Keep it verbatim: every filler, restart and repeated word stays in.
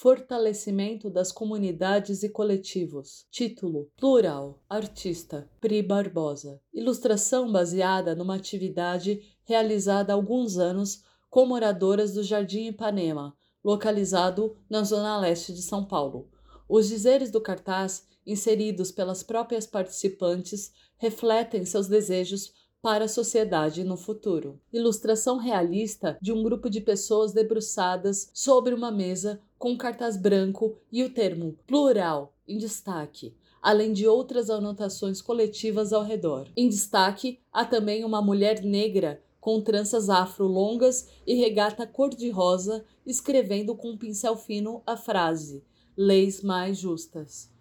Fortalecimento das comunidades e coletivos. Título: Plural. Artista: Pri Barbosa. Ilustração baseada numa atividade realizada há alguns anos com moradoras do Jardim Ipanema, localizado na zona leste de São Paulo. Os dizeres do cartaz, inseridos pelas próprias participantes, refletem seus desejos para a sociedade no futuro. Ilustração realista de um grupo de pessoas debruçadas sobre uma mesa com um cartaz branco e o termo plural em destaque, além de outras anotações coletivas ao redor. Em destaque, há também uma mulher negra com tranças afro longas e regata cor-de-rosa, escrevendo com um pincel fino a frase: leis mais justas.